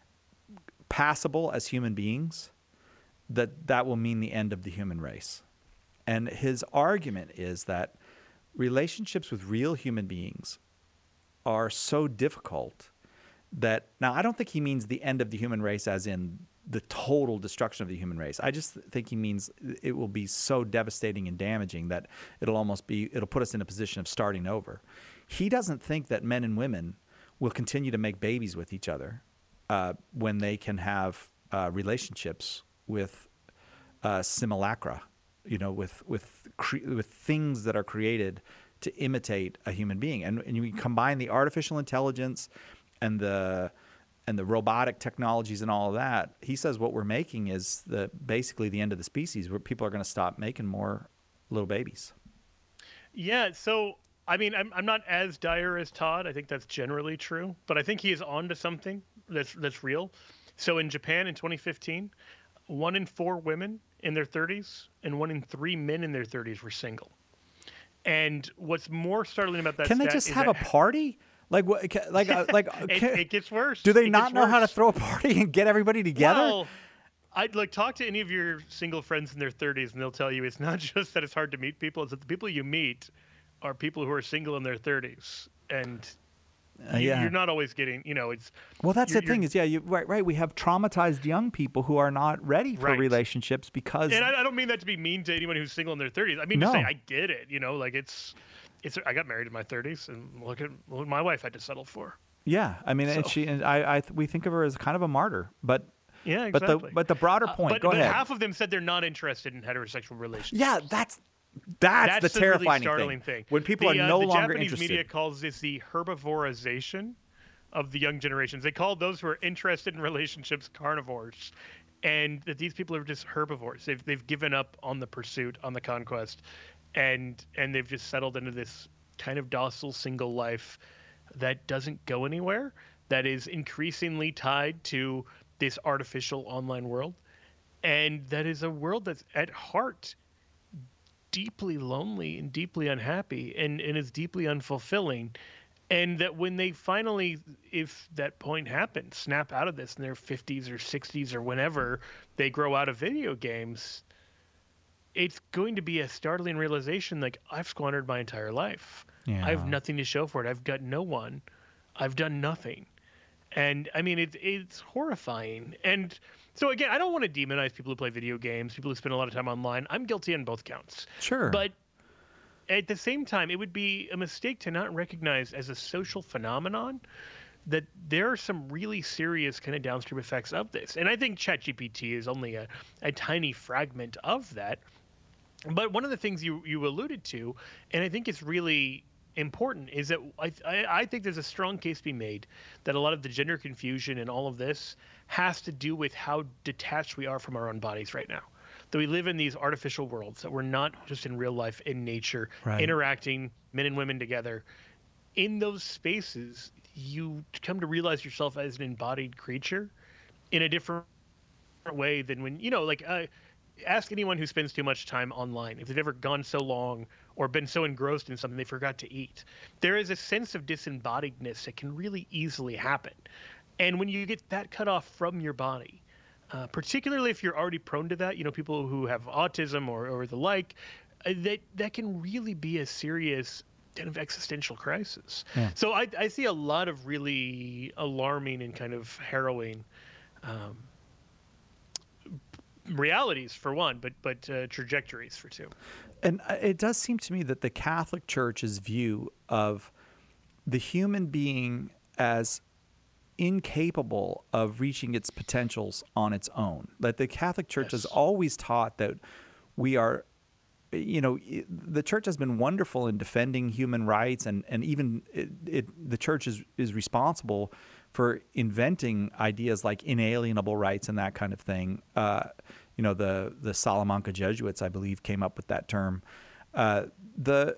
passable as human beings, that that will mean the end of the human race. And his argument is that relationships with real human beings are so difficult that, now I don't think he means the end of the human race as in the total destruction of the human race. I just think he means it will be so devastating and damaging that it'll almost be, it'll put us in a position of starting over. He doesn't think that men and women will continue to make babies with each other uh, when they can have uh, relationships with uh, simulacra, you know, with with cre- with things that are created to imitate a human being. And, and you combine the artificial intelligence and the and the robotic technologies and all of that. He says what we're making is the basically the end of the species, where people are going to stop making more little babies.
Yeah, so I mean, I'm I'm not as dire as Todd. I think that's generally true, but I think he is onto something that's that's real. So in Japan in twenty fifteen, one in four women in their thirties and one in three men in their thirties were single. And what's more startling about that
Can they
stat
just
is
have
that
a party? Like what? ca- Like uh, like
it,
can-
it gets worse.
do they
It
not
gets
know how to
worse.
throw a party and get everybody together?
Well, I'd like talk to any of your single friends in their thirties, and they'll tell you it's not just that it's hard to meet people; it's that the people you meet are people who are single in their thirties, and
Uh,
you,
yeah.
you're not always getting, you know, it's.
Well, that's
you're-
the thing
you're-
is, yeah, you, right, right. We have traumatized young people who are not ready for
Right.
relationships because
And I, I don't mean that to be mean to anyone who's single in their thirties. I mean to
No.
say I get it. You know, like it's, it's. I got married in my thirties, and look at what my wife had to settle for.
yeah, I mean, and
So-
she and I, I, we think of her as kind of a martyr, but
Yeah,
but
exactly.
the but the broader
Uh,
point.
but,
go
but
ahead.
half of them said they're not interested in heterosexual relationships.
Yeah, that's that's, the
really
terrifying
startling
thing.
thing.
When people
The,
are
uh,
no
the
longer
Japanese
interested.
media calls this the herbivorization of the young generations. They call those who are interested in relationships carnivores, and that these people are just herbivores. They've they've given up on the pursuit, on the conquest, and and they've just settled into this kind of docile single life that doesn't go anywhere. That is increasingly tied to this artificial online world, and that is a world that's at heart deeply lonely and deeply unhappy and, and is deeply unfulfilling. And that when they finally, if that point happens, snap out of this in their fifties or sixties or whenever they grow out of video games, it's going to be a startling realization like, I've squandered my entire life. I have
Yeah.
nothing to show for it. I've got no one. I've done nothing. And I mean, it's it's horrifying. And so again, I don't want to demonize people who play video games, people who spend a lot of time online. I'm guilty on both counts.
Sure.
But at the same time, it would be a mistake to not recognize as a social phenomenon that there are some really serious kind of downstream effects of this. And I think ChatGPT is only a, a tiny fragment of that. But one of the things you, you alluded to, and I think it's really important, is that I, I, I think there's a strong case to be made that a lot of the gender confusion and all of this has to do with how detached we are from our own bodies right now. That we live in these artificial worlds, that we're not just in real life, in nature,
Right.
interacting, men and women together. In those spaces, you come to realize yourself as an embodied creature in a different way than when, you know, like, uh, ask anyone who spends too much time online if they've ever gone so long or been so engrossed in something they forgot to eat. There is a sense of disembodiedness that can really easily happen. And when you get that cut off from your body, uh, particularly if you're already prone to that, you know, people who have autism or, or the like, uh, that, that can really be a serious kind of existential crisis.
Yeah.
So I, I see a lot of really alarming and kind of harrowing um, realities for one, but but uh, trajectories for two.
And uh, it does seem to me that the Catholic Church's view of the human being as incapable of reaching its potentials on its own. That the Catholic Church has always taught that we are, you know, i- the Church has been wonderful in defending human rights, and and even it, it, the Church is is responsible for inventing ideas like inalienable rights and that kind of thing. Uh, you know, the the Salamanca Jesuits, I believe, came up with that term. Uh, the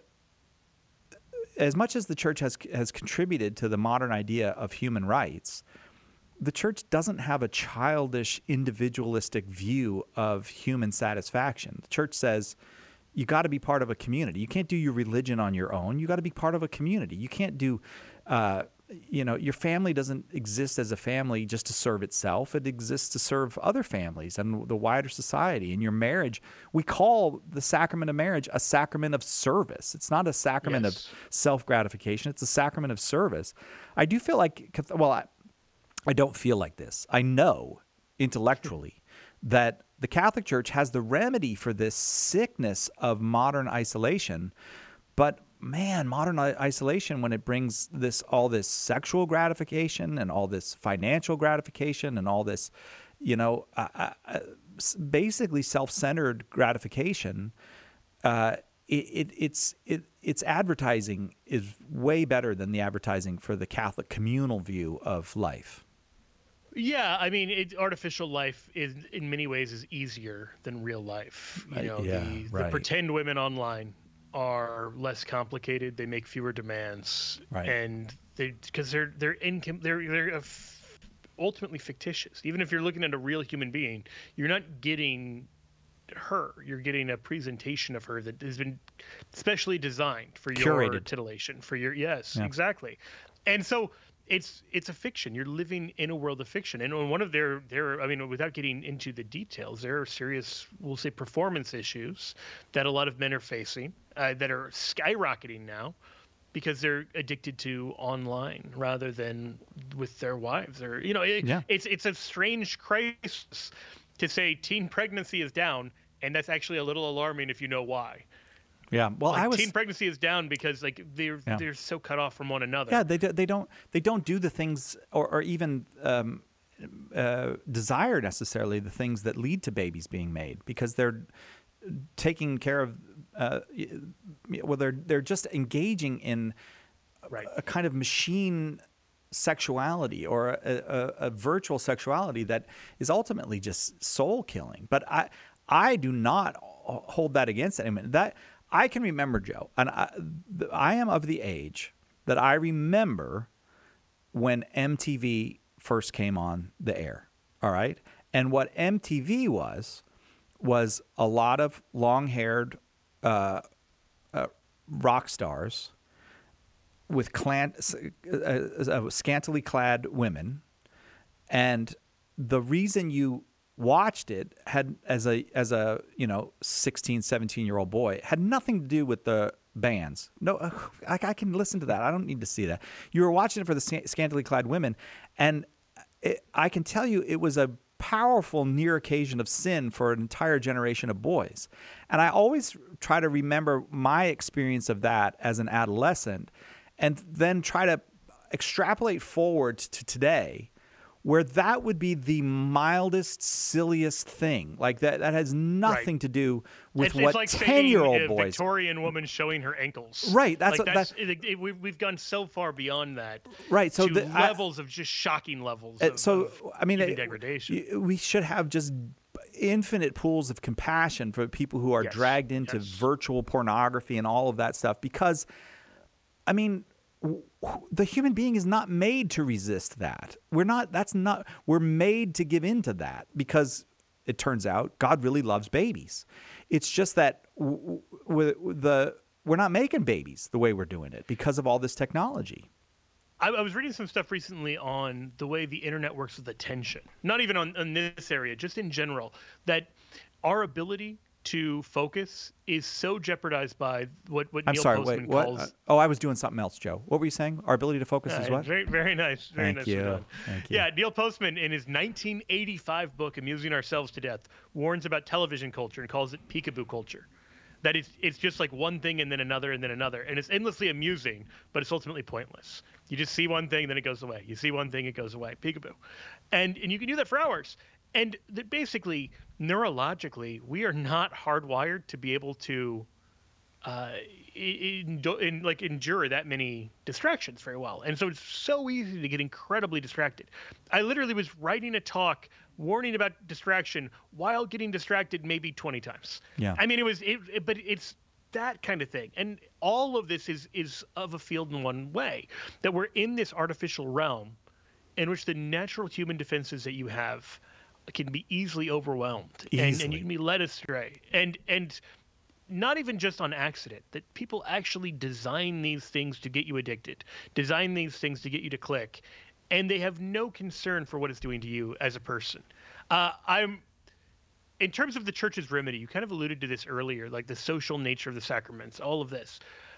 as much as the Church has has contributed to the modern idea of human rights, the church doesn't have a childish, individualistic view of human satisfaction. The church says you got to be part of a community. You can't do your religion on your own. You got to be part of a community. You can't do, uh, you know, your family doesn't exist as a family just to serve itself. It exists to serve other families and the wider society. In your marriage, we call the sacrament of marriage a sacrament of service. It's not a sacrament yes. of self-gratification. It's a sacrament of service. I do feel like, well, I, I don't feel like this. I know intellectually that the Catholic Church has the remedy for this sickness of modern isolation, but man, modern isolation, when it brings this all this sexual gratification and all this financial gratification and all this, you know, uh, uh, basically self-centered gratification, uh, it, it, it's it, its advertising is way better than the advertising for the Catholic communal view of life.
Yeah, I mean, it, artificial life is in many ways is easier than real life. You know,
yeah,
the,
right.
the pretend women online are less complicated. They make fewer demands,
right.
and they because they're they're income they're they're f- ultimately fictitious. Even if you're looking at a real human being, you're not getting her. You're getting a presentation of her that has been specially designed for your
Curated.
titillation, for your yes,
Yeah.
exactly. And so it's it's a fiction. You're living in a world of fiction. And on one of their their I mean, without getting into the details, there are serious, we'll say, performance issues that a lot of men are facing uh, that are skyrocketing now because they're addicted to online rather than with their wives. Or you know, it,
Yeah.
it's it's a strange crisis to say teen pregnancy is down, and that's actually a little alarming if you know why.
Yeah, well,
Like,
I was
teen pregnancy is down because like they're
Yeah.
they're so cut off from one another.
Yeah, they do, they don't they don't do the things or, or even um, uh, desire necessarily the things that lead to babies being made because they're taking care of uh, well they're they're just engaging in
Right.
a kind of machine sexuality or a, a, a virtual sexuality that is ultimately just soul killing. But I I do not hold that against anyone. That I can remember, Joe, and I, I am of the age that I remember when M T V first came on the air, all right? And what M T V was, was a lot of long-haired uh, uh, rock stars with clan, uh, uh, scantily clad women. And the reason you watched it had as a as a you know sixteen, seventeen year old boy had nothing to do with the bands. No, I, I can listen to that. I don't need to see that. You were watching it for the scantily clad women, and it, I can tell you it was a powerful near occasion of sin for an entire generation of boys. And I always try to remember my experience of that as an adolescent, and then try to extrapolate forward to today, where that would be the mildest, silliest thing. Like that, that has nothing
Right.
to do with
it's,
what
it's like
ten-year-old
saying a
boys.
Victorian woman showing her ankles.
Right, that's
like
a-
that's
that-
it, it, we, we've gone so far beyond that.
Right, so
to
the- I-
levels of just shocking levels.
Uh,
Of,
so
of
I mean,
even
it-
degradation.
y- we should have just infinite pools of compassion for people who are
Yes,
dragged into
yes.
virtual pornography and all of that stuff. Because, I mean, w- w- the human being is not made to resist that. We're not. That's not. We're made to give in to that because it turns out God really loves babies. It's just that w- w- the we're not making babies the way we're doing it because of all this technology.
I, I was reading some stuff recently on the way the internet works with attention. Not even on, on this area, just in general, that our ability to focus is so jeopardized by what, what
I'm
Neil
sorry.
Postman
Wait. What?
calls.
Uh, oh, I was doing something else, Joe. What were you saying? Our ability to focus is
Uh,
what?
Very, very nice. Very
Thank
nice.
you.
Done.
Thank you.
Yeah, Neil Postman, in his nineteen eighty-five book, Amusing Ourselves to Death, warns about television culture and calls it peekaboo culture. That it's, it's just like one thing and then another and then another. And it's endlessly amusing, but it's ultimately pointless. You just see one thing, then it goes away. You see one thing, it goes away. Peekaboo. And, and you can do that for hours. And that basically, neurologically, we are not hardwired to be able to uh, in, in, like endure that many distractions very well. And so it's so easy to get incredibly distracted. I literally was writing a talk warning about distraction while getting distracted maybe twenty times.
Yeah.
I mean, it was, it, it, but it's that kind of thing. And all of this is, is of a field in one way, that we're in this artificial realm in which the natural human defenses that you have can be easily overwhelmed
Easily.
And, and you can be led astray. And and not even just on accident, that people actually design these things to get you addicted, design these things to get you to click, and they have no concern for what it's doing to you as a person. Uh, I'm, in terms of the church's remedy, you kind of alluded to this earlier, like the social nature of the sacraments, all of this.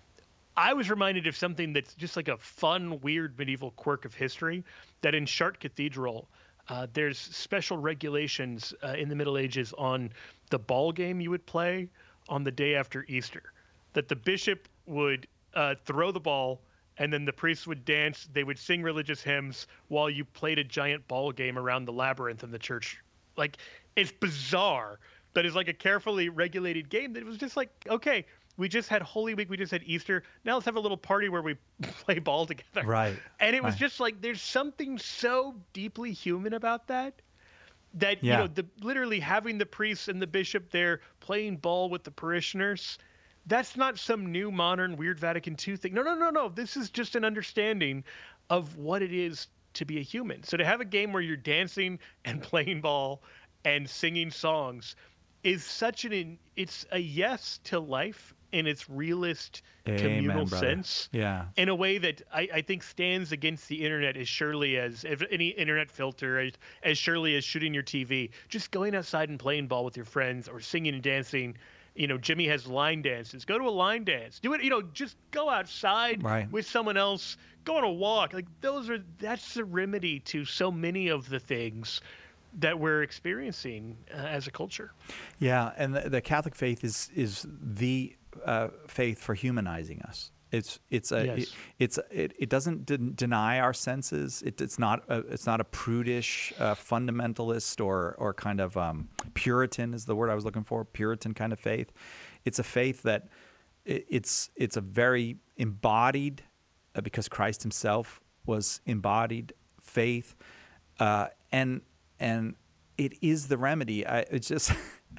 I was reminded of something that's just like a fun, weird medieval quirk of history, that in Chartres Cathedral, uh, there's special regulations uh, in the Middle Ages on the ball game you would play on the day after Easter, that the bishop would uh, throw the ball and then the priests would dance. They would sing religious hymns while you played a giant ball game around the labyrinth in the church. Like, it's bizarre, but it's like a carefully regulated game that was just like, okay, we just had Holy Week, we just had Easter. Now let's have a little party where we play ball together.
Right.
And it was
right.
just like, there's something so deeply human about that. That,
yeah.
you know, the literally having the priests and the bishop there playing ball with the parishioners, that's not some new modern weird Vatican two thing. No, no, no, no. This is just an understanding of what it is to be a human. So to have a game where you're dancing and playing ball and singing songs is such an, it's a yes to life in its realist
Amen,
communal
brother.
sense.
Yeah.
In a way that I, I think stands against the internet as surely as, as any internet filter, as, as surely as shooting your T V. Just going outside and playing ball with your friends or singing and dancing. You know, Jimmy has line dances. Go to a line dance. Do it, you know, just go outside
right.
with someone else. Go on a walk. Like those are, that's the remedy to so many of the things that we're experiencing uh, as a culture.
Yeah, and the, the Catholic faith is is the uh, faith for humanizing us. It's it's a
Yes.
it, it's it, it doesn't de- deny our senses. It, it's not a, it's not a prudish uh, fundamentalist or or kind of um, Puritan is the word I was looking for. Puritan kind of faith. It's a faith that it, it's it's a very embodied uh, because Christ Himself was embodied faith, uh, and and it is the remedy. I, it's just.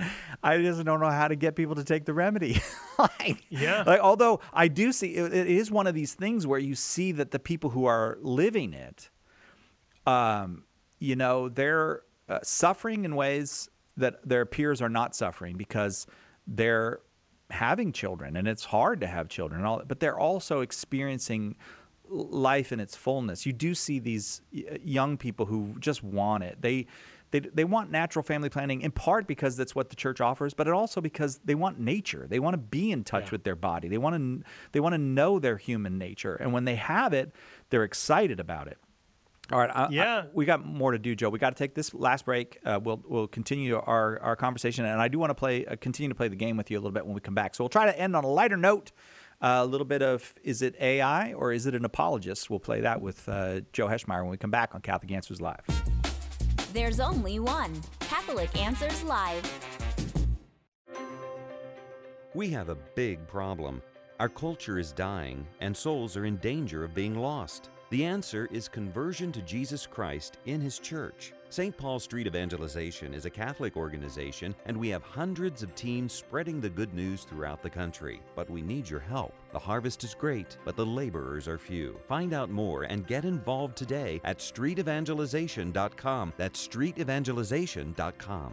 I just don't know how to get people to take the remedy. like,
yeah.
Like, although I do see it, it is one of these things where you see that the people who are living it, um, you know, they're uh, suffering in ways that their peers are not suffering because they're having children, and it's hard to have children, and all, but they're also experiencing life in its fullness. You do see these young people who just want it. They. They they want natural family planning in part because that's what the church offers, but it also because they want nature. They want to be in touch
Yeah.
with their body. They want to they want to know their human nature, and when they have it, they're excited about it. All right, I,
Yeah.
I, we got more to do, Joe. We got to take this last break. Uh, we'll we'll continue our, our conversation, and I do want to play uh, continue to play the game with you a little bit when we come back. So we'll try to end on a lighter note. Uh, a little bit of is it A I or is it an apologist? We'll play that with uh, Joe Heschmeyer when we come back on Catholic Answers Live.
There's only one Catholic Answers Live.
We have a big problem. Our culture is dying, and souls are in danger of being lost. The answer is conversion to Jesus Christ in His church. Saint Paul Street Evangelization is a Catholic organization, and we have hundreds of teams spreading the good news throughout the country. But we need your help. The harvest is great, but the laborers are few. Find out more and get involved today at street evangelization dot com. That's street evangelization dot com.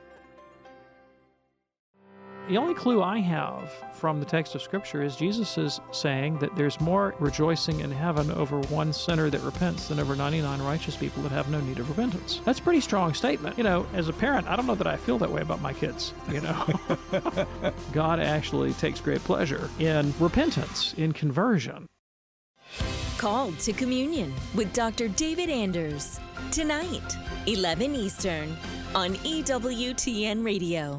The only clue I have from the text of Scripture is Jesus is saying that there's more rejoicing in heaven over one sinner that repents than over ninety-nine righteous people that have no need of repentance. That's a pretty strong statement. You know, as a parent, I don't know that I feel that way about my kids, you know. God actually takes great pleasure in repentance, in conversion.
Called to Communion with Doctor David Anders. Tonight, eleven Eastern, on E W T N Radio.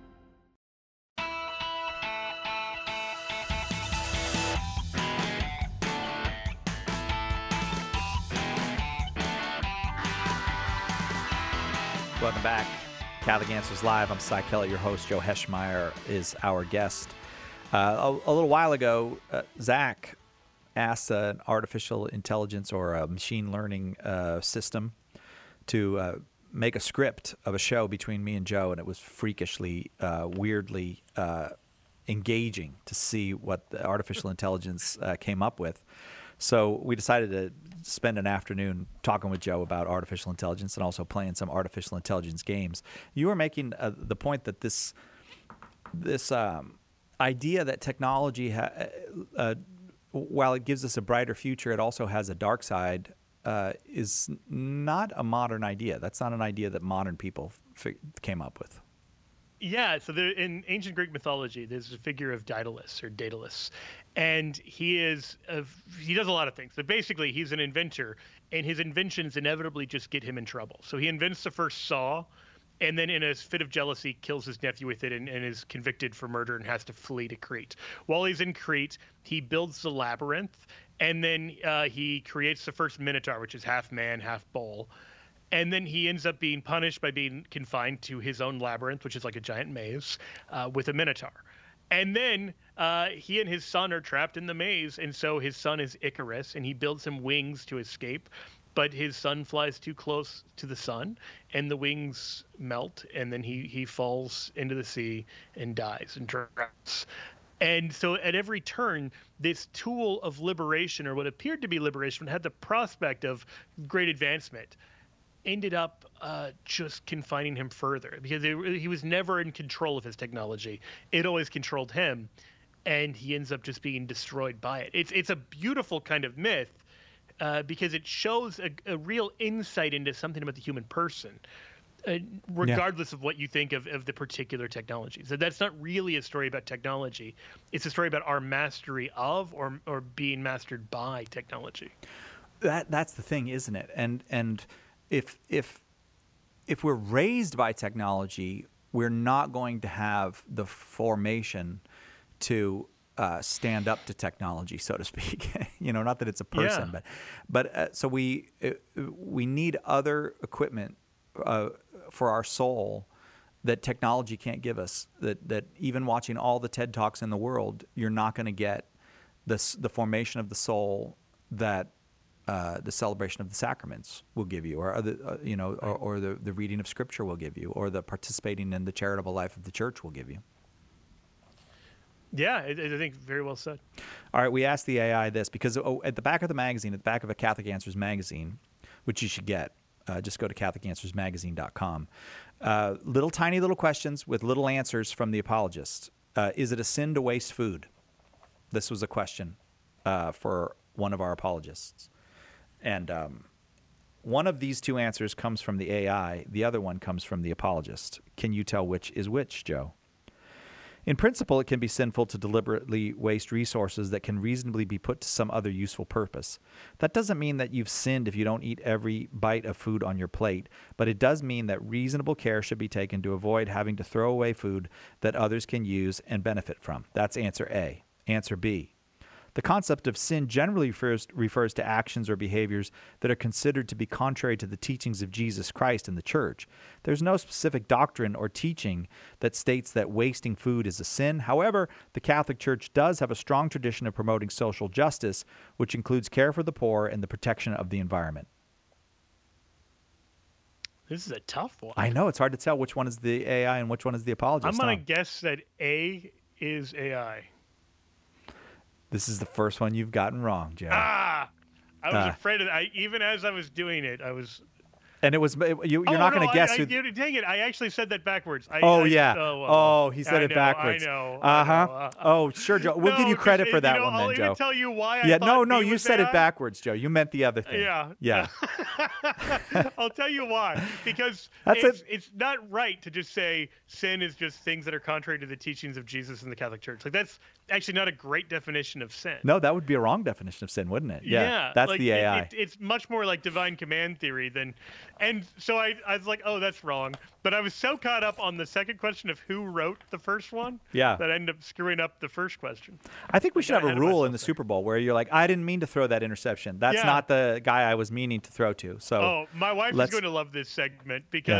Welcome back. Catholic Answers Live. I'm Cy Kellett, your host. Joe Heschmeyer is our guest. Uh, a, a little while ago, uh, Zach asked an artificial intelligence or a machine learning uh, system to uh, make a script of a show between me and Joe, and it was freakishly, uh, weirdly uh, engaging to see what the artificial intelligence uh, came up with. So we decided to spend an afternoon talking with Joe about artificial intelligence and also playing some artificial intelligence games. You were making uh, the point that this this um, idea that technology, ha- uh, while it gives us a brighter future, it also has a dark side, uh, is not a modern idea. That's not an idea that modern people f- came up with.
Yeah, so there, in ancient Greek mythology, there's a figure of Daedalus or Daedalus, and he is a, he does a lot of things. But basically, he's an inventor, and his inventions inevitably just get him in trouble. So he invents the first saw, and then in a fit of jealousy, kills his nephew with it, and, and is convicted for murder and has to flee to Crete. While he's in Crete, he builds the labyrinth, and then uh, he creates the first Minotaur, which is half man, half bull. And then he ends up being punished by being confined to his own labyrinth, which is like a giant maze, uh, with a Minotaur. And then uh, he and his son are trapped in the maze, and so his son is Icarus, and he builds him wings to escape. But his son flies too close to the sun, and the wings melt, and then he, he falls into the sea and dies and drowns. And so at every turn, this tool of liberation, or what appeared to be liberation, had the prospect of great advancement, ended up uh, just confining him further, because it, he was never in control of his technology. It always controlled him, and he ends up just being destroyed by it. It's it's a beautiful kind of myth uh, because it shows a, a real insight into something about the human person, uh, regardless yeah. of what you think of, of the particular technology. So that's not really a story about technology. It's a story about our mastery of or or being mastered by technology.
That that's the thing, isn't it? And and If if if we're raised by technology, we're not going to have the formation to uh, stand up to technology, so to speak. You know, not that it's a person,
Yeah.
but but uh, so we uh, we need other equipment uh, for our soul that technology can't give us. That that even watching all the TED Talks in the world, you're not going to get the the formation of the soul that Uh, the celebration of the sacraments will give you, or other, uh, you know, or, or the, the reading of Scripture will give you, or the participating in the charitable life of the church will give you.
Yeah, I, I think very well said.
All right, we asked the A I this because oh, at the back of the magazine, at the back of a Catholic Answers magazine, which you should get, uh, just go to Catholic Answers Magazine dot com. Uh, little tiny little questions with little answers from the apologists. Uh, is it a sin to waste food? This was a question uh, for one of our apologists. And um, one of these two answers comes from the A I. The other one comes from the apologist. Can you tell which is which, Joe? In principle, it can be sinful to deliberately waste resources that can reasonably be put to some other useful purpose. That doesn't mean that you've sinned if you don't eat every bite of food on your plate, but it does mean that reasonable care should be taken to avoid having to throw away food that others can use and benefit from. That's answer A. Answer B. The concept of sin generally refers, refers to actions or behaviors that are considered to be contrary to the teachings of Jesus Christ and the Church. There's no specific doctrine or teaching that states that wasting food is a sin. However, the Catholic Church does have a strong tradition of promoting social justice, which includes care for the poor and the protection of the environment.
This is a tough one.
I know. It's hard to tell which one is the A I and which one is the apologist.
I'm going
huh?
to guess that A is A I.
This is the first one you've gotten wrong, Joe.
Ah! I was
Uh.
afraid of that. I, even as I was doing it, I was...
And it was you, you're
oh,
not
no,
going to guess
I,
who.
I, dang it! I actually said that backwards. I,
Oh
I,
yeah.
Oh, well,
oh, he said
I
it
know,
backwards.
I know.
Uh huh.
I know. Uh,
Oh, sure, Joe. We'll
no,
give you credit
'cause,
for that
you know,
one
I'll
then,
even
Joe.
tell you why. I
yeah.
thought
No, no.
B
You
was
said
A
it
I.
backwards, Joe. You meant the other thing.
Yeah.
Yeah.
I'll tell you why. Because
That's
it's,
it.
it's not right to just say sin is just things that are contrary to the teachings of Jesus and the Catholic Church. Like that's actually not a great definition of sin.
No, that would be a wrong definition of sin, wouldn't it? Yeah.
Yeah,
that's
like,
the A I.
It, it, it's much more like divine command theory than, and so I, I was like, oh, that's wrong. But I was so caught up on the second question of who wrote the first one,
Yeah.
that I ended up screwing up the first question.
I think we
I
should
got
have a
ahead of
rule in
myself
the Super Bowl where you're like, I didn't mean to throw that interception. That's
Yeah.
not the guy I was meaning to throw to. So
Oh, my wife
let's-
is going to love this segment because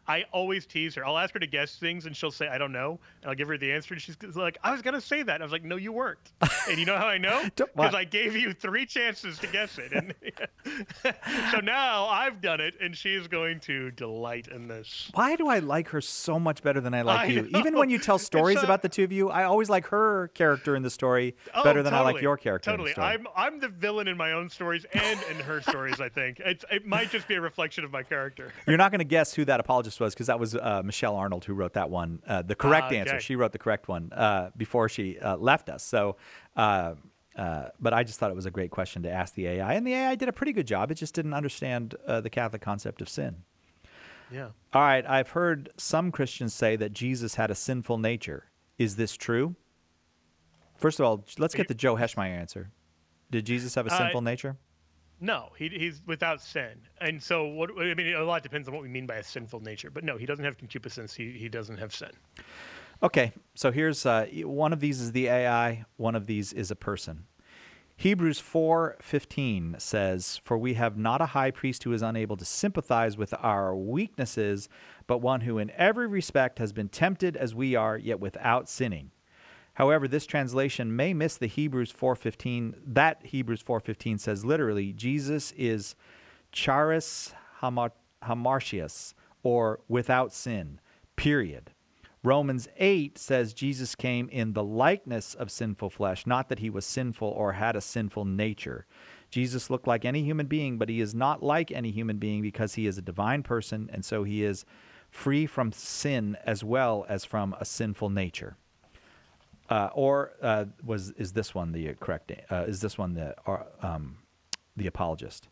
I always tease her. I'll ask her to guess things, and she'll say, I don't know. And I'll give her the answer, and she's like, I was going to say that. And I was like, no, you weren't. And you know how I know? Because I gave you three chances to guess it. And so now I've done it, and she's going to delight in this.
Why do I like her so much better than I like
I
you?
know.
Even when you tell stories
a,
about the two of you, I always like her character in the story
oh,
better than
totally,
I like your character
Totally.
in the story.
I'm, I'm the villain in my own stories and in her stories, I think. It's, it might just be a reflection of my character.
You're not going to guess who that apologist was because that was uh, Michelle Arnold who wrote that one. Uh, the correct
Ah, okay.
answer. She wrote the correct one uh, before she uh, left us. So, uh, uh, but I just thought it was a great question to ask the A I. And the A I did a pretty good job. It just didn't understand uh, the Catholic concept of sin.
Yeah.
All right. I've heard some Christians say that Jesus had a sinful nature. Is this true? First of all, let's get the Joe Heschmeyer answer. Did Jesus have a
Uh,
sinful nature?
No, he, he's without sin. And so what I mean, a lot depends on what we mean by a sinful nature. But no, he doesn't have concupiscence. He, he doesn't have sin.
Okay, so here's uh, one of these is the A I, one of these is a person. Hebrews four fifteen says, "For we have not a high priest who is unable to sympathize with our weaknesses, but one who in every respect has been tempted as we are, yet without sinning." However, this translation may miss the Hebrews four fifteen. That Hebrews four fifteen says literally, Jesus is charis hamartius, or without sin, period. Romans eight says Jesus came in the likeness of sinful flesh, not that he was sinful or had a sinful nature. Jesus looked like any human being, but he is not like any human being because he is a divine person, and so he is free from sin as well as from a sinful nature. Uh, or uh, was is this one the correct? Uh, is this one the uh, um, the apologist?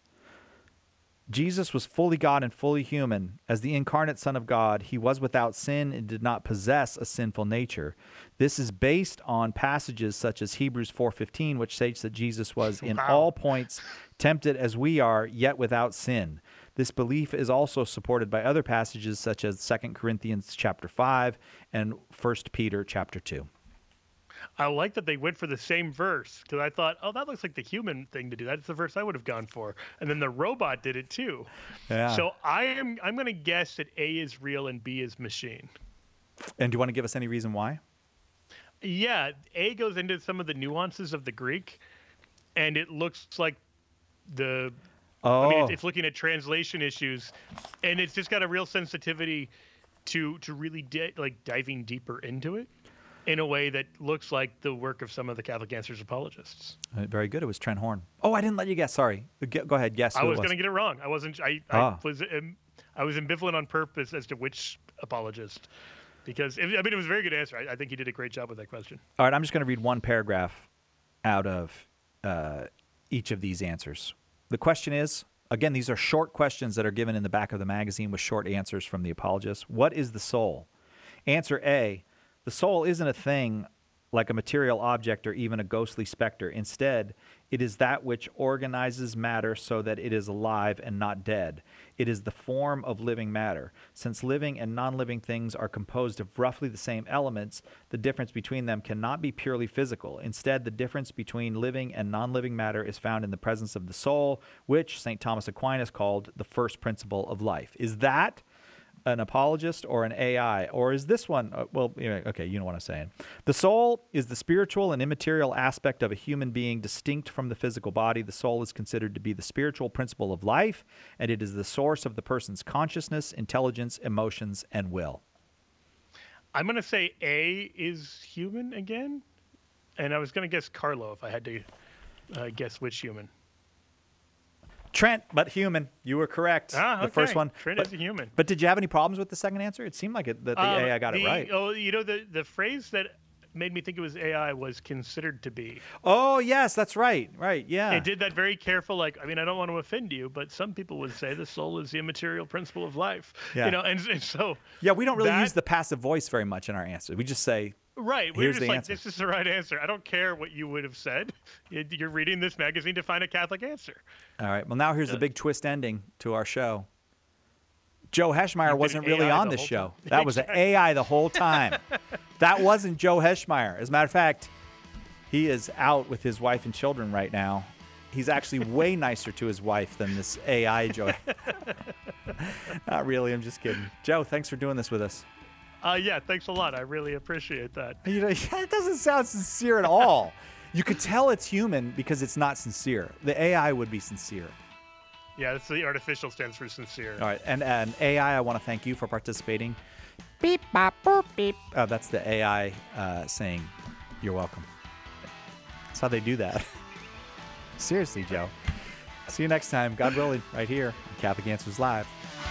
Jesus was fully God and fully human. As the incarnate Son of God, he was without sin and did not possess a sinful nature. This is based on passages such as Hebrews four fifteen, which states that Jesus was in
Wow.
all points tempted as we are, yet without sin. This belief is also supported by other passages such as Second Corinthians chapter five and First Peter chapter two.
I like that they went for the same verse because I thought, oh, that looks like the human thing to do. That's the verse I would have gone for. And then the robot did it too.
Yeah.
So I am I'm going to guess that A is real and B is machine.
And do you want to give us any reason why?
Yeah, A goes into some of the nuances of the Greek, and it looks like the.
Oh.
I mean, it's, it's looking at translation issues, and it's just got a real sensitivity to to really di- like diving deeper into it in a way that looks like the work of some of the Catholic Answers apologists.
Uh, very good. It was Trent Horn. Oh, I didn't let you guess. Sorry. G- Go ahead. Guess who
I
it
was
was.
going to get it wrong. I wasn't. I,
Ah.
I was. Um, I was ambivalent on purpose as to which apologist, because it, I mean it was a very good answer. I, I think he did a great job with that question.
All right, I'm just going to read one paragraph out of uh, each of these answers. The question is, again, these are short questions that are given in the back of the magazine with short answers from the apologists. What is the soul? Answer A, the soul isn't a thing like a material object or even a ghostly specter. Instead, it is that which organizes matter so that it is alive and not dead. It is the form of living matter. Since living and non-living things are composed of roughly the same elements, the difference between them cannot be purely physical. Instead, the difference between living and non-living matter is found in the presence of the soul, which Saint Thomas Aquinas called the first principle of life. Is that an apologist or an A I? Or is this one, uh, well, yeah, okay, you know what I'm saying. The soul is the spiritual and immaterial aspect of a human being distinct from the physical body. The soul is considered to be the spiritual principle of life, and it is the source of the person's consciousness, intelligence, emotions, and will.
I'm going to say A is human again, and I was going to guess Carlo if I had to uh, guess which human.
Trent, but human. You were correct.
Ah,
the
okay.
first one.
Trent
but,
is a human.
But did you have any problems with the second answer? It seemed like it, that the
Um,
A I got
the,
it right.
Oh, you know, the, the phrase that made me think it was A I was considered to be.
Oh, yes, that's right. Right, yeah.
It did that very careful, like, I mean, I don't want to offend you, but some people would say the soul is the immaterial principle of life.
Yeah.
You know, and, and so.
Yeah, we don't really
that,
use the passive voice very much in our answer. We just say,
right. We're
here's
just
the
like,
answer.
this is the right answer. I don't care what you would have said. You're reading this magazine to find a Catholic answer.
All right. Well, now here's the big twist ending to our show. Joe Heschmeyer
You've
wasn't
been
really
A I
on
the
this
whole
show.
time.
That was an A I the whole time. That wasn't Joe Heschmeyer. As a matter of fact, he is out with his wife and children right now. He's actually way nicer to his wife than this A I Joe. Not really. I'm just kidding. Joe, thanks for doing this with us.
Uh, yeah, thanks a lot. I really appreciate that.
You know, it doesn't sound sincere at all. You could tell it's human because it's not sincere. The A I would be sincere.
Yeah, that's the artificial stands for sincere.
All right, and, and A I, I want to thank you for participating. Beep, bop, boop, beep. Oh, that's the A I uh, saying, you're welcome. That's how they do that. Seriously, Joe. See you next time, God willing, right here on Catholic Answers Live.